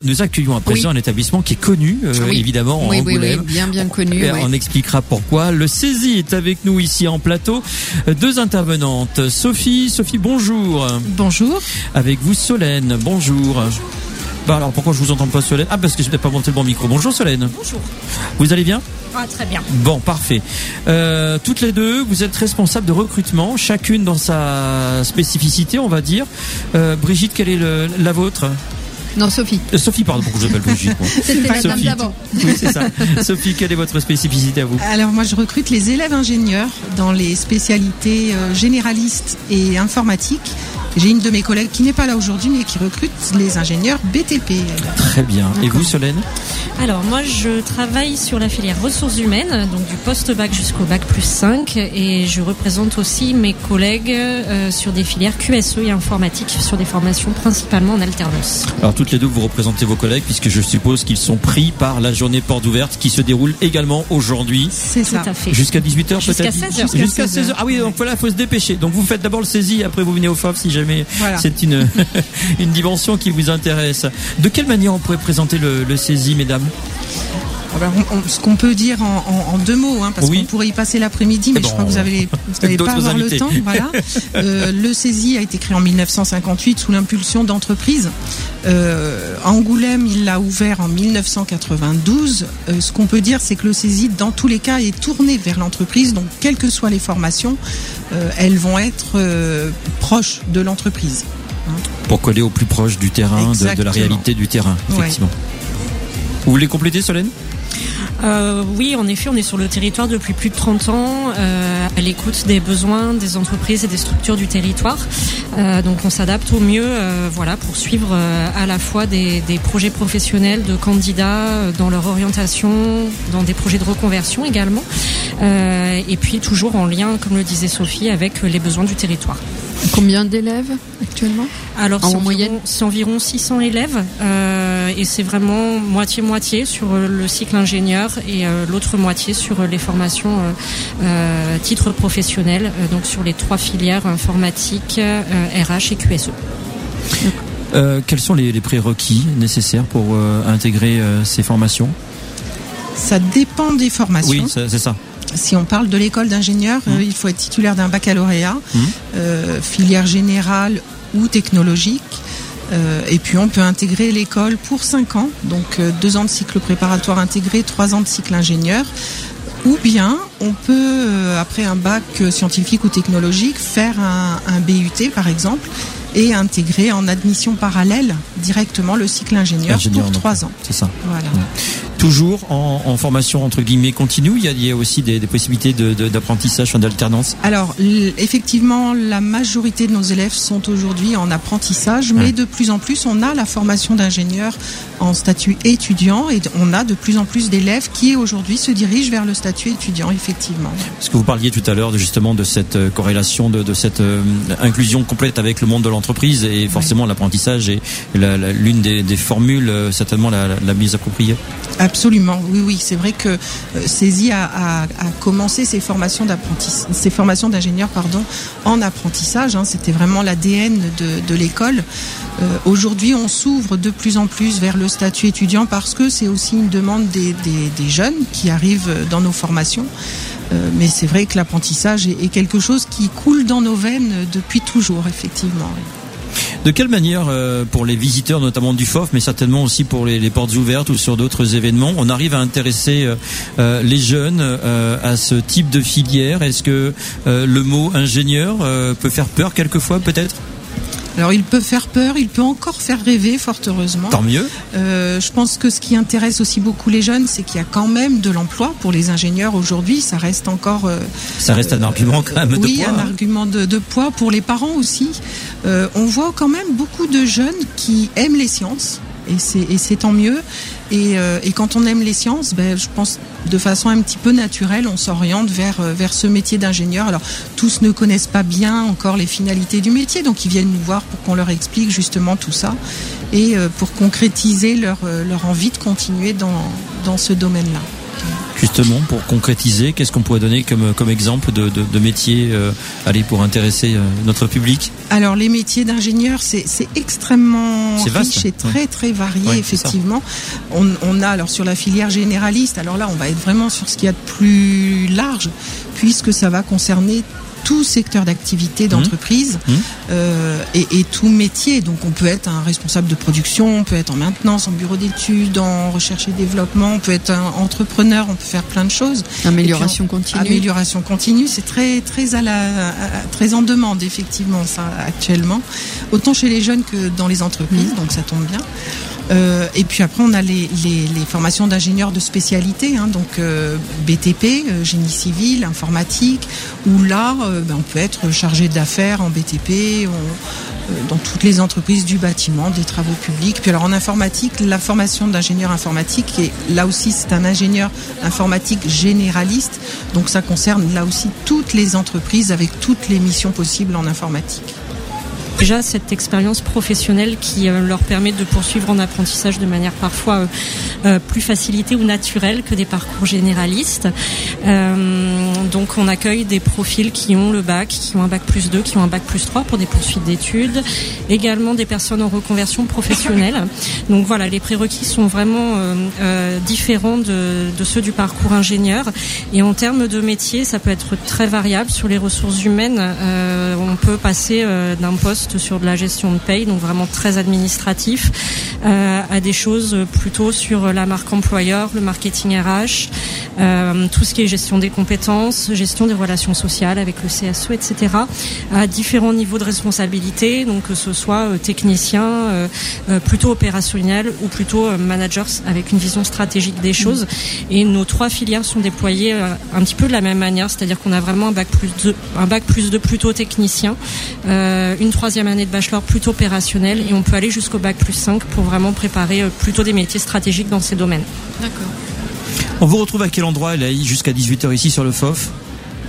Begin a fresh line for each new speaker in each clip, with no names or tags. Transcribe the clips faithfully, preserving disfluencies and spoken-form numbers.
nous accueillons à présent oui. un établissement qui est connu, euh, oui. évidemment,
oui,
en Angoulême.
Oui, oui, bien, bien connu.
On,
oui.
on expliquera pourquoi. Le Cesi est avec nous ici en plateau. Deux intervenantes. Sophie, Sophie, bonjour.
Bonjour.
Avec vous, Solène. Bonjour. Bonjour. Bah alors pourquoi je vous entends pas, Solène? Ah, parce que je n'ai pas monté le bon micro. Bonjour, Solène.
Bonjour.
Vous allez bien?
Ah, très bien.
Bon, parfait. Euh, toutes les deux, vous êtes responsables de recrutement, chacune dans sa spécificité, on va dire. Euh, Brigitte, quelle est le, la vôtre?
Non, Sophie.
Euh, Sophie, pardon, pourquoi je m'appelle Brigitte?
C'était la dame d'avant.
Oui, c'est ça. Sophie, quelle est votre spécificité à vous?
Alors moi, je recrute les élèves ingénieurs dans les spécialités euh, généralistes et informatiques. J'ai une de mes collègues qui n'est pas là aujourd'hui, mais qui recrute les ingénieurs B T P.
Très bien. D'accord. Et vous, Solène?
Alors moi, je travaille sur la filière ressources humaines, donc du post-bac jusqu'au bac plus cinq, et je représente aussi mes collègues euh, sur des filières Q S E et informatique, sur des formations principalement en alternance.
Alors toutes les deux, vous représentez vos collègues, puisque je suppose qu'ils sont pris par la journée porte ouverte qui se déroule également aujourd'hui.
C'est ça.
Tout à fait.
Jusqu'à dix-huit heures
Jusqu'à
peut-être?
seize heures.
Jusqu'à seize heures. Ah oui, donc voilà, il faut se dépêcher. Donc vous faites d'abord le Cesi, après vous venez au F O F si jamais voilà. c'est une, une dimension qui vous intéresse. De quelle manière on pourrait présenter le, le Cesi, mesdames?
Alors, on, on, ce qu'on peut dire en, en, en deux mots, hein, parce
oui.
qu'on pourrait y passer l'après-midi, mais bon, je crois que vous n'allez pas avoir invités. le temps. Voilà. euh, le Cesi a été créé en mille neuf cent cinquante-huit sous l'impulsion d'entreprises. Euh, Angoulême, il l'a ouvert en mille neuf cent quatre-vingt-douze. Euh, ce qu'on peut dire, c'est que le Cesi, dans tous les cas, est tourné vers l'entreprise. Donc, quelles que soient les formations, euh, elles vont être euh, proches de l'entreprise. Hein.
Pour coller au plus proche du terrain, de, de la réalité du terrain, effectivement. Ouais. Vous voulez compléter, Solène?
Euh, oui, en effet, on est sur le territoire depuis plus de trente ans, euh, à l'écoute des besoins des entreprises et des structures du territoire. Euh, donc on s'adapte au mieux euh, voilà, pour suivre euh, à la fois des, des projets professionnels de candidats euh, dans leur orientation, dans des projets de reconversion également, euh, et puis toujours en lien, comme le disait Sophie, avec les besoins du territoire.
Combien d'élèves actuellement?
Alors,
en
c'est
moyenne,
environ, c'est environ six cents élèves euh, et c'est vraiment moitié-moitié sur le cycle ingénieur et euh, l'autre moitié sur les formations euh, euh, titres professionnels, euh, donc sur les trois filières informatique, euh, R H et Q S E.
Euh, quels sont les, les prérequis nécessaires pour euh, intégrer euh, ces formations?
Ça dépend des formations.
Oui, c'est, c'est ça.
Si on parle de l'école d'ingénieur, mmh. euh, il faut être titulaire d'un baccalauréat, mmh. euh, filière générale ou technologique. Euh, et puis on peut intégrer l'école pour cinq ans, donc euh, deux ans de cycle préparatoire intégré, trois ans de cycle ingénieur. Ou bien on peut, euh, après un bac scientifique ou technologique, faire un, un B U T par exemple, et intégrer en admission parallèle directement le cycle ingénieur, ingénieur pour trois ans.
C'est ça.
Voilà.
Mmh. Toujours en, en formation entre guillemets continue, il y a, il y a aussi des, des possibilités de, de, d'apprentissage, enfin, d'alternance.
Alors l- effectivement, la majorité de nos élèves sont aujourd'hui en apprentissage, mais ouais. de plus en plus, on a la formation d'ingénieur en statut étudiant et on a de plus en plus d'élèves qui aujourd'hui se dirigent vers le statut étudiant, effectivement.
Parce que vous parliez tout à l'heure de, justement de cette euh, corrélation, de, de cette euh, inclusion complète avec le monde de l'entreprise et forcément ouais. l'apprentissage est la, la, l'une des, des formules, euh, certainement la, la, la mise appropriée.
Absolument, oui, oui. C'est vrai que euh, Cesi a, a, a commencé ses formations d'apprentissage, ses formations d'ingénieur, pardon, en apprentissage. Hein, c'était vraiment l'A D N de, de l'école. Euh, aujourd'hui, on s'ouvre de plus en plus vers le statut étudiant parce que c'est aussi une demande des, des, des jeunes qui arrivent dans nos formations. Euh, mais c'est vrai que l'apprentissage est, est quelque chose qui coule dans nos veines depuis toujours, effectivement.
De quelle manière, euh, pour les visiteurs, notamment du F O F, mais certainement aussi pour les, les portes ouvertes ou sur d'autres événements, on arrive à intéresser euh, les jeunes euh, à ce type de filière? Est-ce que euh, le mot ingénieur euh, peut faire peur quelquefois, peut-être?
Alors il peut faire peur, il peut encore faire rêver, fort heureusement.
Tant mieux.
Euh, je pense que ce qui intéresse aussi beaucoup les jeunes, c'est qu'il y a quand même de l'emploi pour les ingénieurs aujourd'hui. Ça reste encore... Euh,
ça reste un argument quand même
euh,
de
oui,
poids.
Oui, un
hein.
argument de, de poids pour les parents aussi. Euh, on voit quand même beaucoup de jeunes qui aiment les sciences. Et c'est, et c'est tant mieux. Et, euh, et quand on aime les sciences, ben, je pense de façon un petit peu naturelle, on s'oriente vers, vers ce métier d'ingénieur. Alors, tous ne connaissent pas bien encore les finalités du métier, donc ils viennent nous voir pour qu'on leur explique justement tout ça et euh, pour concrétiser leur, leur envie de continuer dans, dans ce domaine-là.
Justement, pour concrétiser, qu'est-ce qu'on pourrait donner comme, comme exemple de, de, de métier euh, allez, pour intéresser euh, notre public?
Alors les métiers d'ingénieur, c'est, c'est extrêmement
c'est vaste,
riche et très
ouais.
très varié,
ouais,
effectivement. On, on a alors sur la filière généraliste, alors là on va être vraiment sur ce qu'il y a de plus large, puisque ça va concerner tout secteur d'activité d'entreprise
mmh.
euh, et, et tout métier. Donc on peut être un responsable de production, on peut être en maintenance, en bureau d'études, en recherche et développement, on peut être un entrepreneur, on peut faire plein de choses.
Amélioration
on,
continue.
Amélioration continue, c'est très très à la à, très en demande effectivement ça actuellement, autant chez les jeunes que dans les entreprises. Mmh. Donc ça tombe bien. Euh, et puis après on a les, les, les formations d'ingénieurs de spécialité, hein, donc euh, B T P, euh, génie civil, informatique, où là euh, ben, on peut être chargé d'affaires en B T P, on, euh, dans toutes les entreprises du bâtiment, des travaux publics. Puis alors en informatique, la formation d'ingénieur informatique, et là aussi c'est un ingénieur informatique généraliste, donc ça concerne là aussi toutes les entreprises avec toutes les missions possibles en informatique.
Déjà cette expérience professionnelle qui euh, leur permet de poursuivre en apprentissage de manière parfois euh, euh, plus facilitée ou naturelle que des parcours généralistes. Euh, donc on accueille des profils qui ont le bac, qui ont un bac plus deux, qui ont un bac plus trois pour des poursuites d'études. Également des personnes en reconversion professionnelle. Donc voilà, les prérequis sont vraiment euh, euh, différents de, de ceux du parcours ingénieur. Et en termes de métier, ça peut être très variable. Sur les ressources humaines, euh, on peut passer euh, d'un poste sur de la gestion de paye, donc vraiment très administratif, euh, à des choses plutôt sur la marque employeur, le marketing R H, euh, tout ce qui est gestion des compétences, gestion des relations sociales avec le C S E, et cetera, à différents niveaux de responsabilité, donc que ce soit euh, technicien, euh, euh, plutôt opérationnel ou plutôt euh, managers avec une vision stratégique des choses. Et nos trois filières sont déployées euh, un petit peu de la même manière, c'est-à-dire qu'on a vraiment un bac plus deux, un bac plus deux plutôt technicien, euh, une troisième année de bachelor plutôt opérationnel, et on peut aller jusqu'au bac plus cinq pour vraiment préparer plutôt des métiers stratégiques dans ces domaines.
D'accord.
On vous retrouve à quel endroit, Elaï, jusqu'à dix-huit heures ici sur le F O F?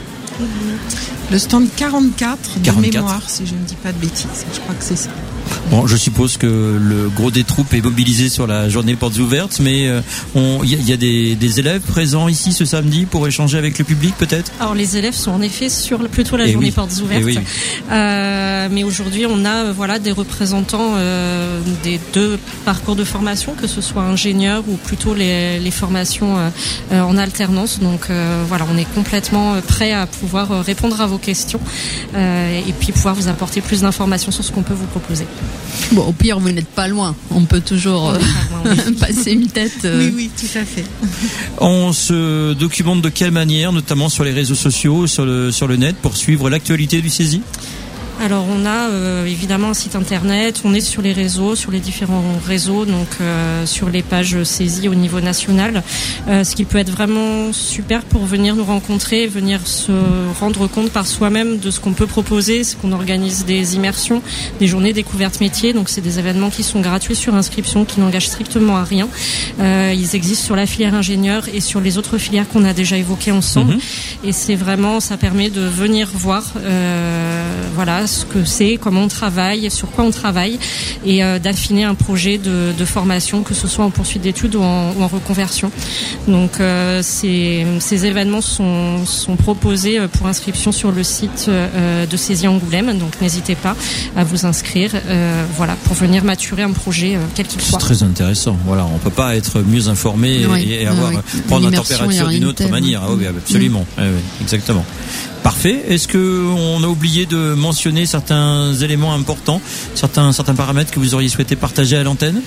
Le stand quarante-quatre,
quarante-quatre
de mémoire, si je ne dis pas de bêtises. Je crois que c'est ça.
Bon, je suppose que le gros des troupes est mobilisé sur la journée portes ouvertes, mais euh, il y, y a des, des élèves présents ici ce samedi pour échanger avec le public, peut-être?
Alors les élèves sont en effet sur plutôt la
Et
journée
oui.
portes ouvertes,
oui.
euh, mais aujourd'hui on a euh, voilà des représentants euh, des deux parcours de formation, que ce soit ingénieur ou plutôt les, les formations euh, euh, en alternance. Donc euh, voilà, on est complètement prêt à pouvoir euh, répondre à vos questions euh, et puis pouvoir vous apporter plus d'informations sur ce qu'on peut vous proposer.
Bon, au pire, vous n'êtes pas loin. On peut toujours euh,
loin, oui.
passer une tête. Euh...
Oui, oui, tout à fait.
On se documente de quelle manière, notamment sur les réseaux sociaux, sur le, sur le net, pour suivre l'actualité du saisie?
Alors on a euh, évidemment un site internet, on est sur les réseaux, sur les différents réseaux, donc euh, sur les pages saisies au niveau national, euh, ce qui peut être vraiment super pour venir nous rencontrer, venir se rendre compte par soi-même de ce qu'on peut proposer. C'est qu'on organise des immersions, des journées découvertes métiers, donc c'est des événements qui sont gratuits sur inscription, qui n'engagent strictement à rien. Euh, ils existent sur la filière ingénieur et sur les autres filières qu'on a déjà évoquées ensemble, mmh. et c'est vraiment, ça permet de venir voir euh, voilà ce que c'est, comment on travaille, sur quoi on travaille, et euh, d'affiner un projet de, de formation, que ce soit en poursuite d'études ou en, ou en reconversion. Donc euh, ces, ces événements sont, sont proposés pour inscription sur le site euh, de Saisie Angoulême, donc n'hésitez pas à vous inscrire, euh, voilà, pour venir maturer un projet euh, quel qu'il soit.
C'est très intéressant. Voilà, on peut pas être mieux informé
oui,
et, et avoir
oui.
prendre la température d'une autre manière. Ah, oui, absolument.
Mmh.
Oui, oui, exactement. Parfait. Est-ce que on a oublié de mentionner certains éléments importants, certains certains paramètres que vous auriez souhaité partager à l'antenne?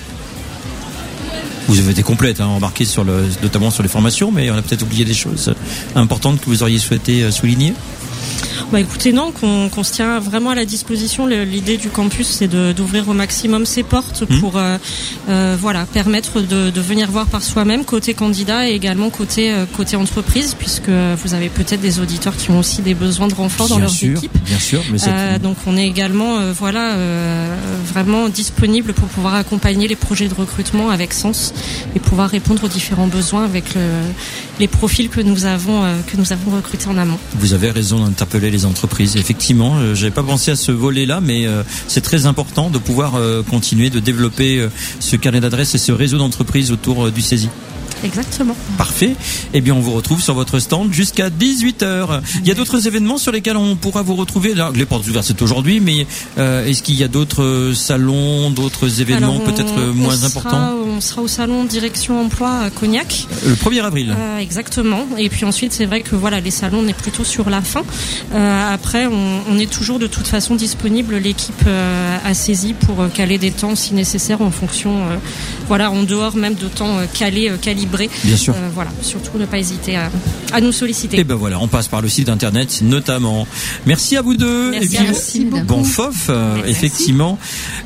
Vous avez été complète, hein, embarquée sur le, notamment sur les formations, mais on a peut-être oublié des choses importantes que vous auriez souhaité souligner.
Bah écoutez, non, qu'on, qu'on se tient vraiment à la disposition. Le, l'idée du campus, c'est de, d'ouvrir au maximum ses portes pour mmh. euh, euh, voilà, permettre de, de venir voir par soi-même, côté candidat et également côté, euh, côté entreprise, puisque vous avez peut-être des auditeurs qui ont aussi des besoins de renfort bien dans leurs
sûr,
équipes.
Bien sûr, mais c'est...
Euh, donc on est également euh, voilà, euh, vraiment disponible pour pouvoir accompagner les projets de recrutement avec sens et pouvoir répondre aux différents besoins avec le, les profils que nous avons, euh, que nous avons recrutés en amont.
Vous avez raison d'interpeller les entreprises. Effectivement, euh, j'avais pas pensé à ce volet-là, mais euh, c'est très important de pouvoir euh, continuer de développer euh, ce carnet d'adresses et ce réseau d'entreprises autour euh, du saisie.
Exactement.
Parfait. Eh bien, on vous retrouve sur votre stand jusqu'à dix-huit heures. Il y a d'autres événements sur lesquels on pourra vous retrouver. Là, les portes ouvertes, c'est aujourd'hui, mais euh, est-ce qu'il y a d'autres salons, d'autres événements
Alors, on,
peut-être moins
on
importants?
sera, On sera au salon Direction Emploi à Cognac.
Le premier avril.
Euh, exactement. Et puis ensuite, c'est vrai que voilà, les salons, on est plutôt sur la fin. Euh, après, on, on est toujours de toute façon disponible. L'équipe euh, a saisi pour caler des temps si nécessaire en fonction, euh, voilà, en dehors même de temps euh, calés, euh, calibrés.
Bien sûr.
Euh, voilà, surtout ne pas hésiter à, à nous solliciter.
Et ben voilà, on passe par le site internet notamment. Merci à vous deux.
Merci
et puis,
à vous.
Merci beaucoup.
bon F O F, euh, effectivement.